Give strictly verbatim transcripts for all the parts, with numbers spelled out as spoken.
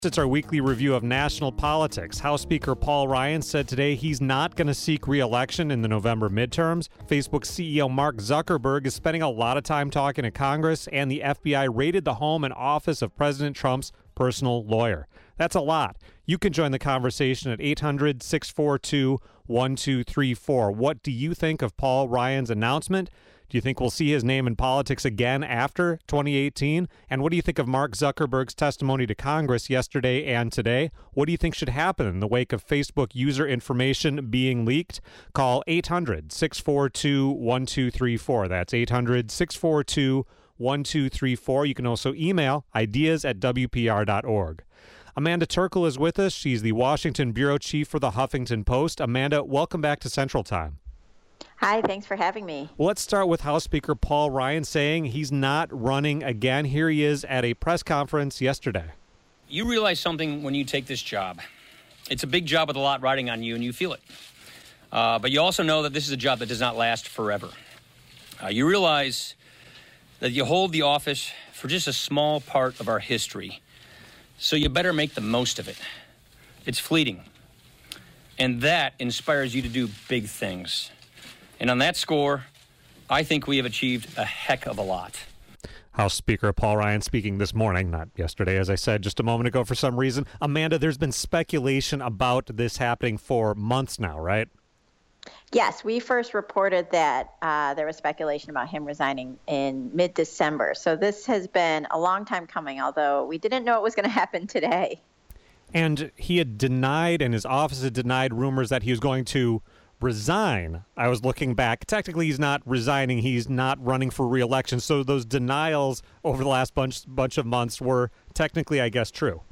It's our weekly review of national politics. House Speaker Paul Ryan said today he's not going to seek re-election in the November midterms. Facebook C E O Mark Zuckerberg is spending a lot of time talking to Congress, and the F B I raided the home and office of President Trump's personal lawyer. That's a lot. You can join the conversation at eight hundred, six four two, one two three four. What do you think of Paul Ryan's announcement? Do you think we'll see his name in politics again after twenty eighteen? And what do you think of Mark Zuckerberg's testimony to Congress yesterday and today? What do you think should happen in the wake of Facebook user information being leaked? Call eight hundred, six four two, one two three four. That's eight hundred, six four two, one two three four. You can also email ideas at w p r dot org. Amanda Turkle is with us. She's the Washington bureau chief for the Huffington Post. Amanda, welcome back to Central Time. Hi, thanks for having me. Well, let's start with House Speaker Paul Ryan saying he's not running again. Here he is at a press conference yesterday. You realize something when you take this job. It's a big job with a lot riding on you, and you feel it. Uh, but you also know that this is a job that does not last forever. Uh, you realize that you hold the office for just a small part of our history, so you better make the most of it. It's fleeting, and that inspires you to do big things. And on that score, I think we have achieved a heck of a lot. House Speaker Paul Ryan speaking this morning, not yesterday, as I said just a moment ago for some reason. Amanda, there's been speculation about this happening for months now, right? Yes, we first reported that uh, there was speculation about him resigning in mid-December. So this has been a long time coming, although we didn't know it was going to happen today. And he had denied, and his office had denied rumors that he was going to resign. I was looking back. Technically, he's not resigning. He's not running for re-election. So those denials over the last bunch bunch of months were technically, I guess, true.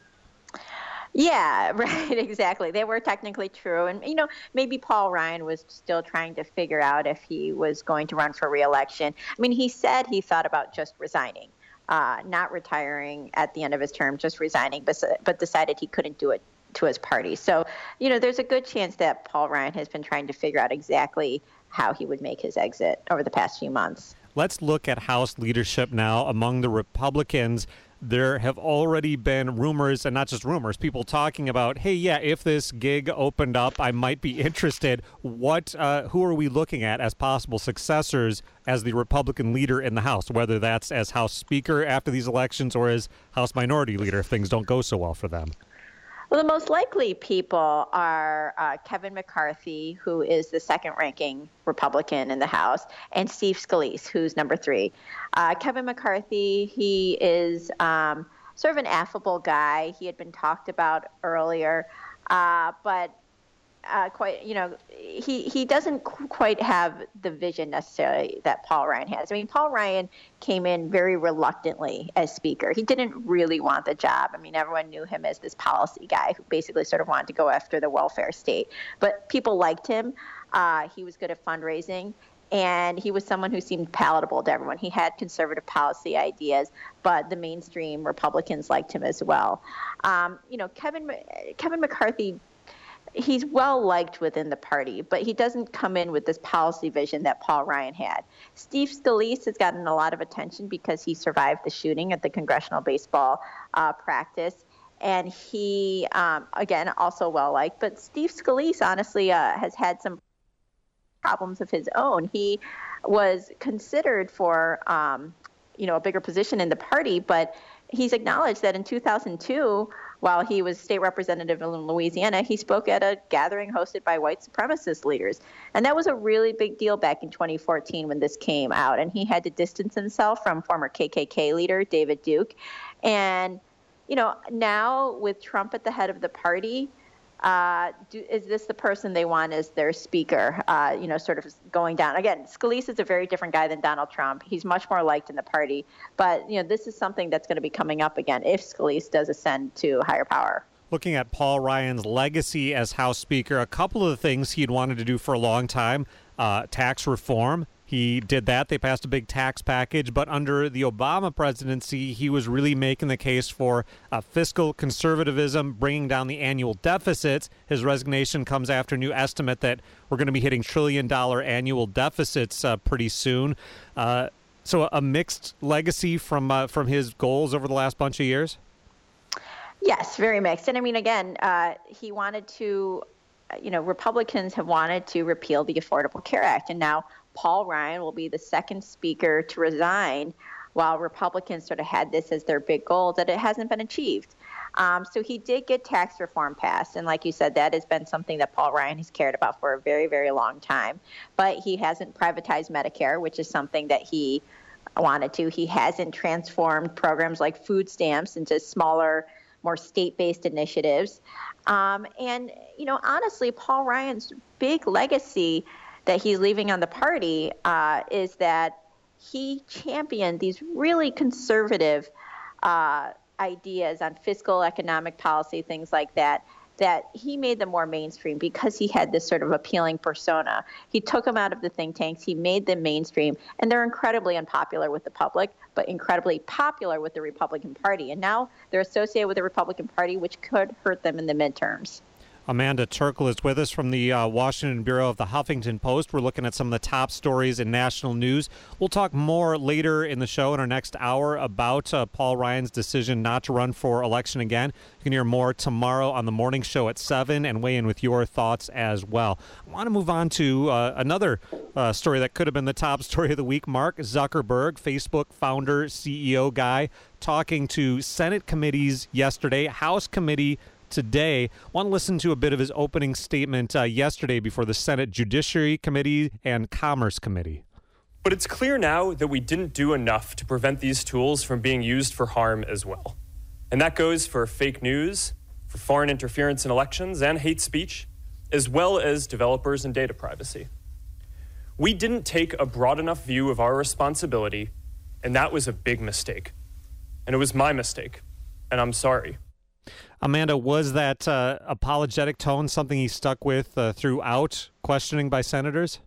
Yeah, right, exactly. They were technically true. And, you know, maybe Paul Ryan was still trying to figure out if he was going to run for re-election. I mean, he said he thought about just resigning, uh, not retiring at the end of his term, just resigning, but, but decided he couldn't do it to his party. So, you know, there's a good chance that Paul Ryan has been trying to figure out exactly how he would make his exit over the past few months. Let's look at House leadership now. Among the Republicans, there have already been rumors, and not just rumors, people talking about, hey, yeah, if this gig opened up, I might be interested. What, uh, who are we looking at as possible successors as the Republican leader in the House, whether that's as House Speaker after these elections or as House Minority Leader if things don't go so well for them? Well, the most likely people are uh, Kevin McCarthy, who is the second-ranking Republican in the House, and Steve Scalise, who's number three. Uh, Kevin McCarthy, he is um, sort of an affable guy. He had been talked about earlier, uh, but uh, quite, you know, he he doesn't qu- quite have the vision necessarily that Paul Ryan has. I mean, Paul Ryan came in very reluctantly as Speaker. He didn't really want the job. I mean, everyone knew him as this policy guy who basically sort of wanted to go after the welfare state. But people liked him. Uh, he was good at fundraising. And he was someone who seemed palatable to everyone. He had conservative policy ideas, but the mainstream Republicans liked him as well. Um, you know, Kevin Kevin McCarthy, he's well liked within the party, but he doesn't come in with this policy vision that Paul Ryan had. Steve Scalise has gotten a lot of attention because he survived the shooting at the congressional baseball uh, practice. And he, um, again, also well liked. But Steve Scalise, honestly, uh, has had some problems of his own. He was considered for, um, you know, a bigger position in the party, but he's acknowledged that in two thousand two, while he was state representative in Louisiana, he spoke at a gathering hosted by white supremacist leaders. And that was a really big deal back in twenty fourteen when this came out. And he had to distance himself from former K K K leader David Duke. And, you know, now with Trump at the head of the party, Uh, do, is this the person they want as their speaker, uh, you know, sort of going down? Again, Scalise is a very different guy than Donald Trump. He's much more liked in the party. But, you know, this is something that's going to be coming up again if Scalise does ascend to higher power. Looking at Paul Ryan's legacy as House Speaker, a couple of the things he'd wanted to do for a long time, uh, tax reform. He did that. They passed a big tax package. But under the Obama presidency, he was really making the case for uh, fiscal conservatism, bringing down the annual deficits. His resignation comes after a new estimate that we're going to be hitting trillion-dollar annual deficits uh, pretty soon. Uh, so a mixed legacy from uh, from his goals over the last bunch of years? Yes, very mixed. And I mean, again, uh, he wanted to, you know, Republicans have wanted to repeal the Affordable Care Act. And now Paul Ryan will be the second speaker to resign, while Republicans sort of had this as their big goal, that it hasn't been achieved. Um, so he did get tax reform passed. And like you said, that has been something that Paul Ryan has cared about for a very, very long time. But he hasn't privatized Medicare, which is something that he wanted to. He hasn't transformed programs like food stamps into smaller, more state-based initiatives. Um, and, you know, honestly, Paul Ryan's big legacy that he's leaving on the party uh, is that he championed these really conservative uh, ideas on fiscal, economic policy, things like that, that he made them more mainstream because he had this sort of appealing persona. He took them out of the think tanks, he made them mainstream, and they're incredibly unpopular with the public, but incredibly popular with the Republican Party. And now they're associated with the Republican Party, which could hurt them in the midterms. Amanda Turkle is with us from the uh, Washington Bureau of the Huffington Post. We're looking at some of the top stories in national news. We'll talk more later in the show in our next hour about uh, Paul Ryan's decision not to run for election again. You can hear more tomorrow on the morning show at seven and weigh in with your thoughts as well. I want to move on to uh, another uh, story that could have been the top story of the week. Mark Zuckerberg, Facebook founder, C E O guy, talking to Senate committees yesterday, House committee today. I want to listen to a bit of his opening statement uh, yesterday before the Senate Judiciary Committee and Commerce Committee. But it's clear now that we didn't do enough to prevent these tools from being used for harm as well. And that goes for fake news, for foreign interference in elections, and hate speech, as well as developers and data privacy. We didn't take a broad enough view of our responsibility, and that was a big mistake. And it was my mistake, and I'm sorry. Amanda, was that uh, apologetic tone something he stuck with uh, throughout questioning by senators?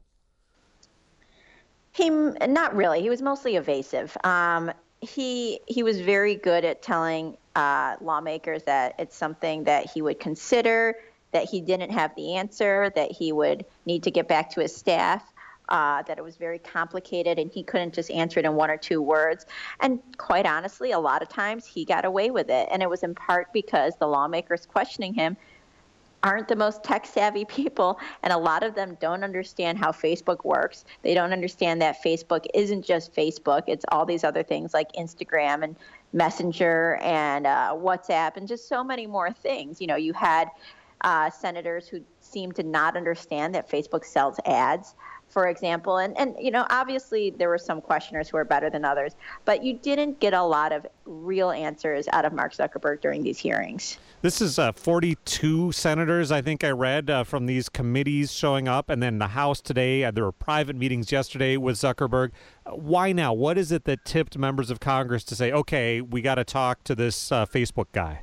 He not really. He was mostly evasive. Um, he he was very good at telling uh, lawmakers that it's something that he would consider, that he didn't have the answer, that he would need to get back to his staff. Uh, that it was very complicated and he couldn't just answer it in one or two words. And quite honestly, a lot of times he got away with it. And it was in part because the lawmakers questioning him aren't the most tech-savvy people, and a lot of them don't understand how Facebook works. They don't understand that Facebook isn't just Facebook. It's all these other things like Instagram and Messenger and uh, WhatsApp and just so many more things. You know, you had uh, senators who seemed to not understand that Facebook sells ads, for example. And, and, you know, obviously there were some questioners who were better than others, but you didn't get a lot of real answers out of Mark Zuckerberg during these hearings. This is uh, forty-two senators, I think I read, uh, from these committees showing up. And then the House today, uh, there were private meetings yesterday with Zuckerberg. Uh, why now? What is it that tipped members of Congress to say, okay, we got to talk to this uh, Facebook guy?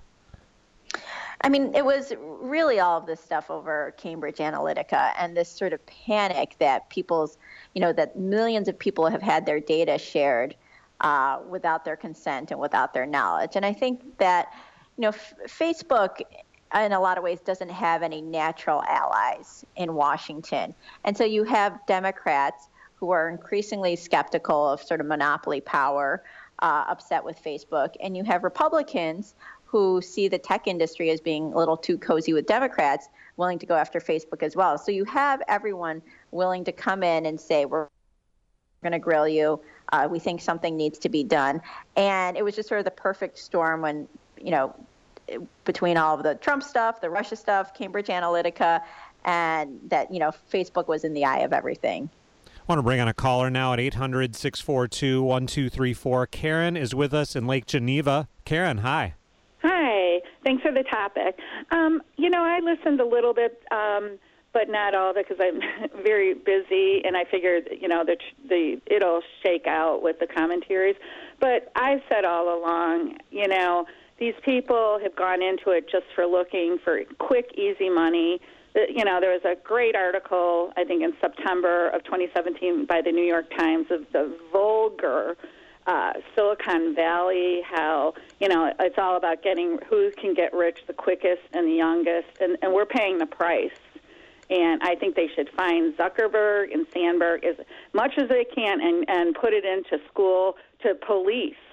I mean, it was really all of this stuff over Cambridge Analytica and this sort of panic that people's, you know, that millions of people have had their data shared uh, without their consent and without their knowledge. And I think that, you know, F- Facebook in a lot of ways doesn't have any natural allies in Washington. And so you have Democrats who are increasingly skeptical of sort of monopoly power, uh, upset with Facebook. And you have Republicans who see the tech industry as being a little too cozy with Democrats, willing to go after Facebook as well. So you have everyone willing to come in and say, we're going to grill you. Uh, we think something needs to be done. And it was just sort of the perfect storm when, you know, between all of the Trump stuff, the Russia stuff, Cambridge Analytica, and that, you know, Facebook was in the eye of everything. I want to bring on a caller now at eight hundred, six four two, one two three four. Karen is with us in Lake Geneva. Karen, hi. Hi. Thanks for the topic. Um, you know, I listened a little bit, um, but not all of it because I'm very busy, and I figured, you know, the, the it'll shake out with the commentaries. But I've said all along, you know, these people have gone into it just for looking for quick, easy money. You know, there was a great article, I think in September of twenty seventeen by the New York Times of the vulgar Uh, Silicon Valley, how, you know, it's all about getting who can get rich the quickest and the youngest, and, and we're paying the price. And I think they should find Zuckerberg and Sandberg as much as they can and, and put it into school to police,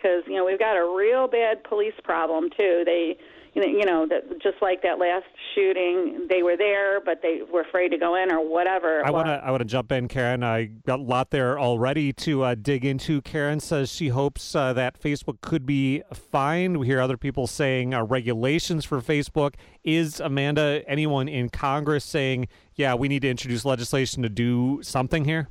because, you know, we've got a real bad police problem, too. They, you know, that just like that last shooting, they were there, but they were afraid to go in or whatever. I want to I want to jump in, Karen. I got a lot there already to uh, dig into. Karen says she hopes uh, that Facebook could be fined. We hear other people saying uh, regulations for Facebook. Is, Amanda, anyone in Congress saying, yeah, we need to introduce legislation to do something here?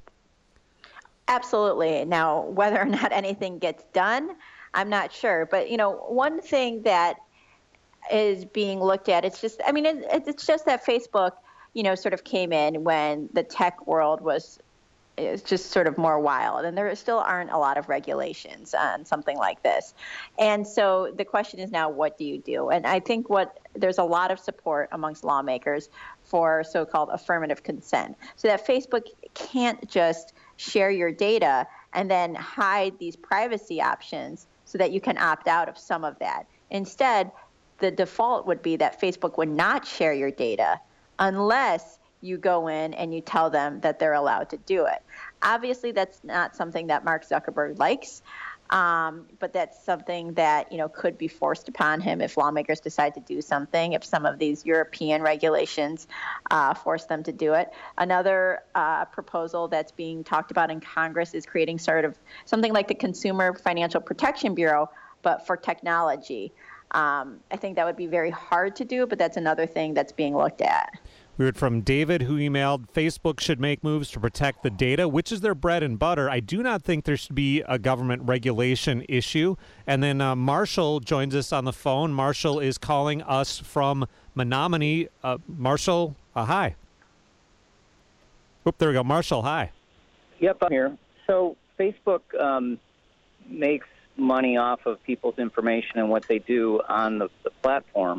Absolutely. Now, whether or not anything gets done, I'm not sure. But, you know, one thing that is being looked at, it's just, I mean, it, it's just that Facebook, you know, sort of came in when the tech world was is just sort of more wild, and there still aren't a lot of regulations on something like this. And so the question is now, what do you do? And I think what there's a lot of support amongst lawmakers for so-called affirmative consent, so that Facebook can't just share your data and then hide these privacy options so that you can opt out of some of that. Instead, the default would be that Facebook would not share your data unless you go in and you tell them that they're allowed to do it. Obviously, that's not something that Mark Zuckerberg likes, um, but that's something that, you know, could be forced upon him if lawmakers decide to do something, if some of these European regulations uh, force them to do it. Another uh, proposal that's being talked about in Congress is creating sort of something like the Consumer Financial Protection Bureau, but for technology. Um, I think that would be very hard to do, but that's another thing that's being looked at. We heard from David, who emailed, Facebook should make moves to protect the data, which is their bread and butter. I do not think there should be a government regulation issue. And then uh, Marshall joins us on the phone. Marshall is calling us from Menominee. Uh, Marshall, uh, hi. Oop, there we go. Marshall, hi. Yep, I'm here. So Facebook um, makes money off of people's information and what they do on the, the platform.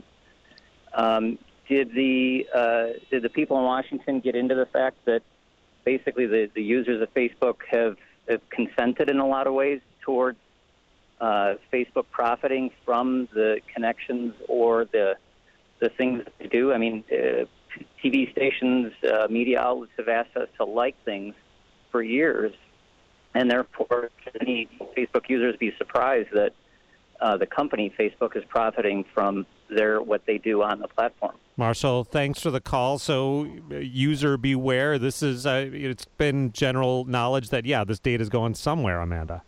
Um, did the uh, did the people in Washington get into the fact that basically the, the users of Facebook have, have consented in a lot of ways towards uh, Facebook profiting from the connections or the the things that they do? I mean, uh, T V stations, uh, media outlets have asked us to like things for years. And therefore, should any Facebook users be surprised that uh, the company Facebook is profiting from their what they do on the platform? Marshall, thanks for the call. So, user beware. This is uh, it's been general knowledge that yeah, this data is going somewhere. Amanda,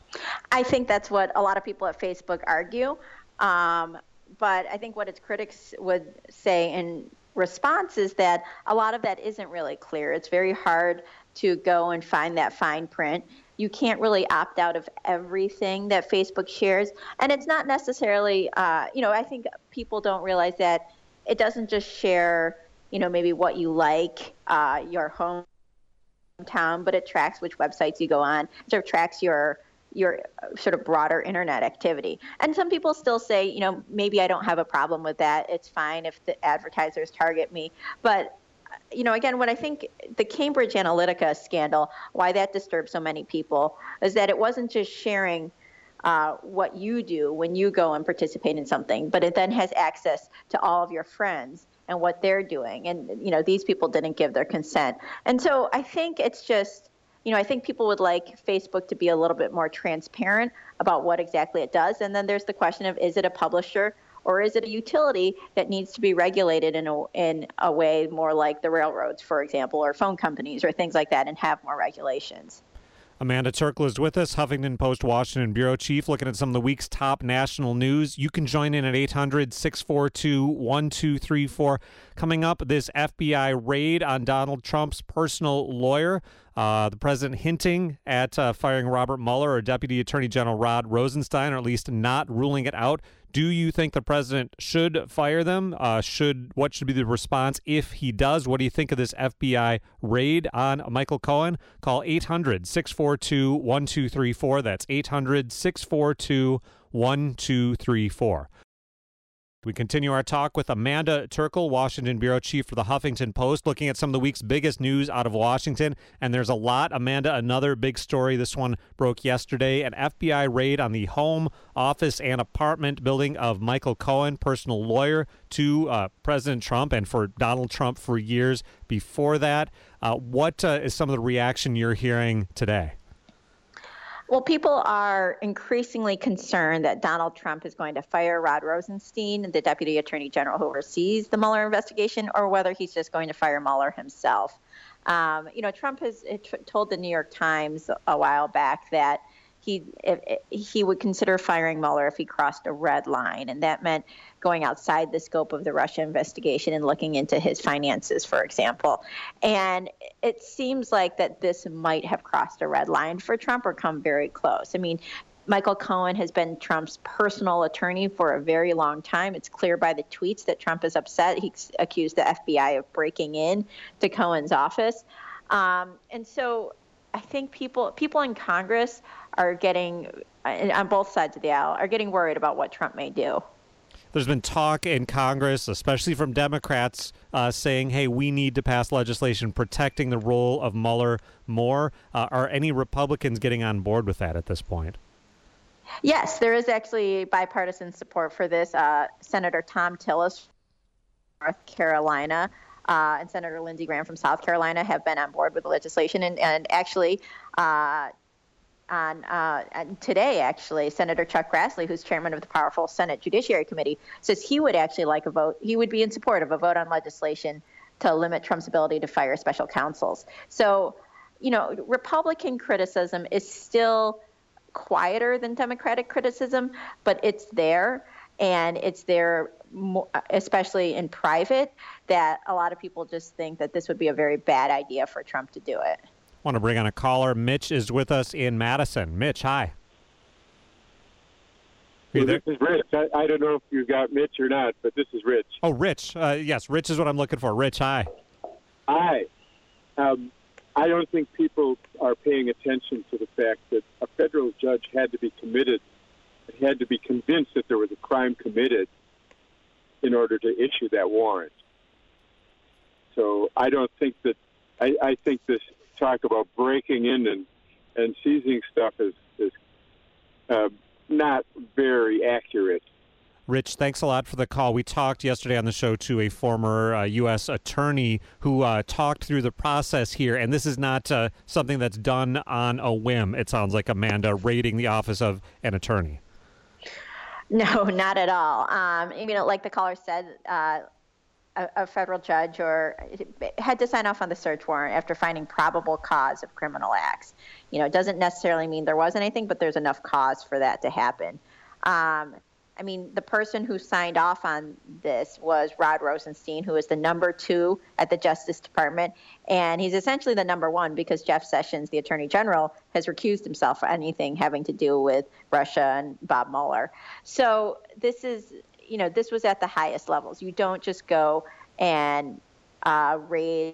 I think that's what a lot of people at Facebook argue, um, but I think what its critics would say in response is that a lot of that isn't really clear. It's very hard to go and find that fine print. You can't really opt out of everything that Facebook shares. And it's not necessarily, uh, you know, I think people don't realize that it doesn't just share, you know, maybe what you like, uh, your hometown, but it tracks which websites you go on. It sort of tracks your your sort of broader internet activity. And some people still say, you know, maybe I don't have a problem with that. It's fine if the advertisers target me. But you know, again, what I think the Cambridge Analytica scandal, why that disturbed so many people, is that it wasn't just sharing uh, what you do when you go and participate in something, but it then has access to all of your friends and what they're doing. And, you know, these people didn't give their consent. And so I think it's just, you know, I think people would like Facebook to be a little bit more transparent about what exactly it does. And then there's the question of, is it a publisher? Or is it a utility that needs to be regulated in a, in a way more like the railroads, for example, or phone companies or things like that, and have more regulations? Amanda Turkle is with us, Huffington Post Washington bureau chief, looking at some of the week's top national news. You can join in at eight hundred, six four two, one two three four. Coming up, this F B I raid on Donald Trump's personal lawyer. Uh, the president hinting at uh, firing Robert Mueller or Deputy Attorney General Rod Rosenstein, or at least not ruling it out. Do you think the president should fire them? Uh, should what should be the response if he does? What do you think of this F B I raid on Michael Cohen? Call eight hundred, six four two, one two three four. That's eight hundred, six four two, one two three four. We continue our talk with Amanda Turkle, Washington bureau chief for the Huffington Post, looking at some of the week's biggest news out of Washington. And there's a lot. Amanda, another big story. This one broke yesterday. An F B I raid on the home, office, and apartment building of Michael Cohen, personal lawyer to uh, President Trump and for Donald Trump for years before that. Uh, what uh, is some of the reaction you're hearing today? Well, people are increasingly concerned that Donald Trump is going to fire Rod Rosenstein, the Deputy Attorney General who oversees the Mueller investigation, or whether he's just going to fire Mueller himself. Um, you know, Trump has told the New York Times a while back that he if, he would consider firing Mueller if he crossed a red line, and that meant going outside the scope of the Russia investigation and looking into his finances, for example. And it seems like that this might have crossed a red line for Trump or come very close. I mean, Michael Cohen has been Trump's personal attorney for a very long time. It's clear by the tweets that Trump is upset. He accused the F B I of breaking in to Cohen's office. Um, and so I think people people in Congress are getting, on both sides of the aisle, are getting worried about what Trump may do. There's been talk in Congress, especially from Democrats, uh, saying, hey, we need to pass legislation protecting the role of Mueller more. Uh, are any Republicans getting on board with that at this point? Yes, there is actually bipartisan support for this. Uh, Senator Thom Tillis from North Carolina uh, and Senator Lindsey Graham from South Carolina have been on board with the legislation. And, and actually, uh, On uh, today, actually, Senator Chuck Grassley, who's chairman of the powerful Senate Judiciary Committee, says he would actually like a vote. He would be in support of a vote on legislation to limit Trump's ability to fire special counsels. So, you know, Republican criticism is still quieter than Democratic criticism, but it's there, and it's there, especially in private, that a lot of people just think that this would be a very bad idea for Trump to do it. I want to bring on a caller. Mitch is with us in Madison. Mitch, hi. Well, this is Rich. I, I don't know if you got Mitch or not, but this is Rich. Oh, Rich. Uh, yes, Rich is what I'm looking for. Rich, hi. Hi. Um, I don't think people are paying attention to the fact that a federal judge had to be committed, had to be convinced that there was a crime committed in order to issue that warrant. So I don't think that, I, I think this talk about breaking in and, and seizing stuff is, is uh, not very accurate. Rich, thanks a lot for the call. We talked yesterday on the show to a former uh, U S attorney who uh, talked through the process here, and this is not uh, something that's done on a whim, it sounds like, Amanda, raiding the office of an attorney. No, not at all. Um, you know, like the caller said, uh, A, a federal judge or had to sign off on the search warrant after finding probable cause of criminal acts. You know, it doesn't necessarily mean there was anything, but there's enough cause for that to happen. Um, I mean, the person who signed off on this was Rod Rosenstein, who is the number two at the Justice Department. And he's essentially the number one because Jeff Sessions, the Attorney General, has recused himself for anything having to do with Russia and Bob Mueller. So this is, you know, this was at the highest levels. You don't just go and uh, raid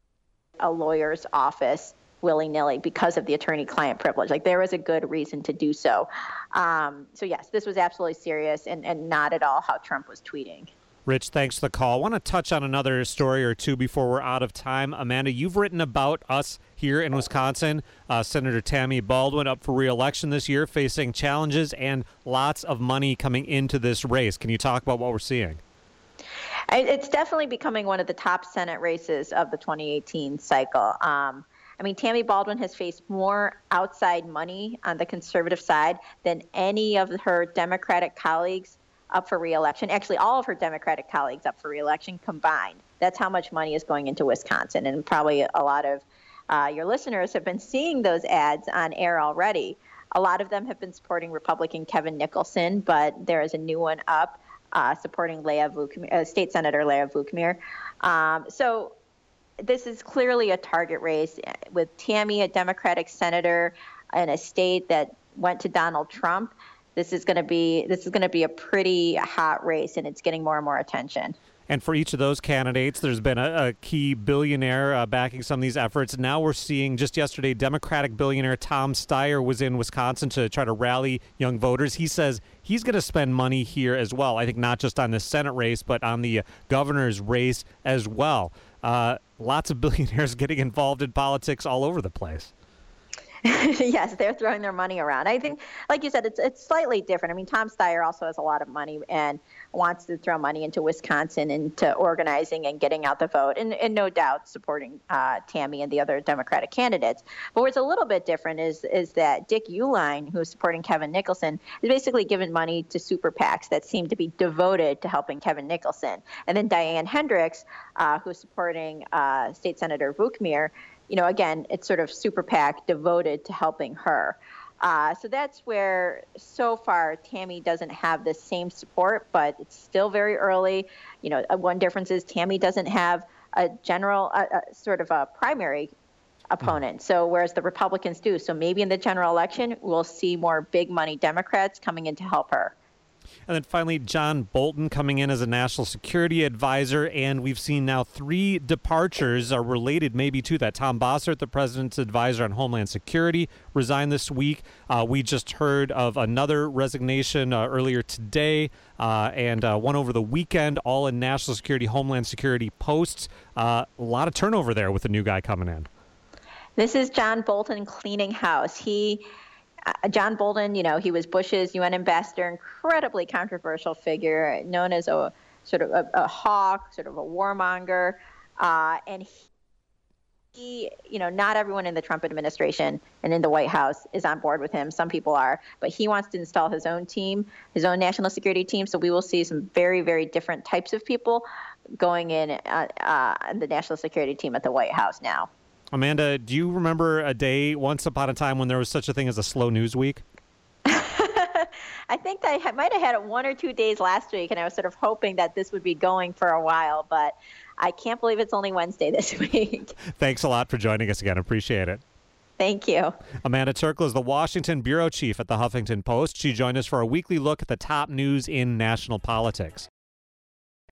a lawyer's office willy-nilly because of the attorney-client privilege. Like, there was a good reason to do so. Um, so, yes, this was absolutely serious and, and not at all how Trump was tweeting. Rich, thanks for the call. I want to touch on another story or two before we're out of time. Amanda, you've written about us here in Wisconsin. Uh, Senator Tammy Baldwin up for re-election this year, facing challenges and lots of money coming into this race. Can you talk about what we're seeing? It's definitely becoming one of the top Senate races of the twenty eighteen cycle. Um, I mean, Tammy Baldwin has faced more outside money on the conservative side than any of her Democratic colleagues up for re-election. Actually, all of her Democratic colleagues up for re-election combined. That's how much money is going into Wisconsin. And probably a lot of uh, your listeners have been seeing those ads on air already. A lot of them have been supporting Republican Kevin Nicholson, but there is a new one up uh, supporting Leah Vukmir, uh, State Senator Leah Vukmir. Um, so this is clearly a target race with Tammy, a Democratic senator in a state that went to Donald Trump. This is going to be this is going to be a pretty hot race, and it's getting more and more attention. And for each of those candidates, there's been a, a key billionaire uh, backing some of these efforts. Now we're seeing, just yesterday, Democratic billionaire Tom Steyer was in Wisconsin to try to rally young voters. He says he's going to spend money here as well. I think not just on the Senate race, but on the governor's race as well. Uh, lots of billionaires getting involved in politics all over the place. Yes, they're throwing their money around. I think, like you said, it's it's slightly different. I mean, Tom Steyer also has a lot of money and wants to throw money into Wisconsin, into organizing and getting out the vote, and, and no doubt supporting uh, Tammy and the other Democratic candidates. But what's a little bit different is is that Dick Uihlein, who's supporting Kevin Nicholson, is basically giving money to super PACs that seem to be devoted to helping Kevin Nicholson. And then Diane Hendricks, uh, who's supporting uh, State Senator Vukmir, you know, again, it's sort of super PAC devoted to helping her. Uh, so that's where, so far, Tammy doesn't have the same support, but it's still very early. You know, one difference is Tammy doesn't have a general, uh, uh, sort of a primary opponent. So whereas the Republicans do. So maybe in the general election, we'll see more big money Democrats coming in to help her. And then finally, John Bolton coming in as a national security advisor, and we've seen now three departures are related maybe to that. Tom Bossert, the president's advisor on Homeland Security, resigned this week. Uh, we just heard of another resignation uh, earlier today, uh, and uh, one over the weekend, all in national security, Homeland Security posts. Uh, a lot of turnover there with the new guy coming in. This is John Bolton cleaning house. He... Uh, John Bolton, you know, he was Bush's U N ambassador, incredibly controversial figure, known as a sort of a, a hawk, sort of a warmonger. Uh, and he, he, you know, not everyone in the Trump administration and in the White House is on board with him. Some people are, but he wants to install his own team, his own national security team. So we will see some very, very different types of people going in uh, uh, the national security team at the White House now. Amanda, do you remember a day once upon a time when there was such a thing as a slow news week? I think I might have had it one or two days last week, and I was sort of hoping that this would be going for a while, but I can't believe it's only Wednesday this week. Thanks a lot for joining us again. Appreciate it. Thank you. Amanda Turkle is the Washington bureau chief at the Huffington Post. She joined us for a weekly look at the top news in national politics.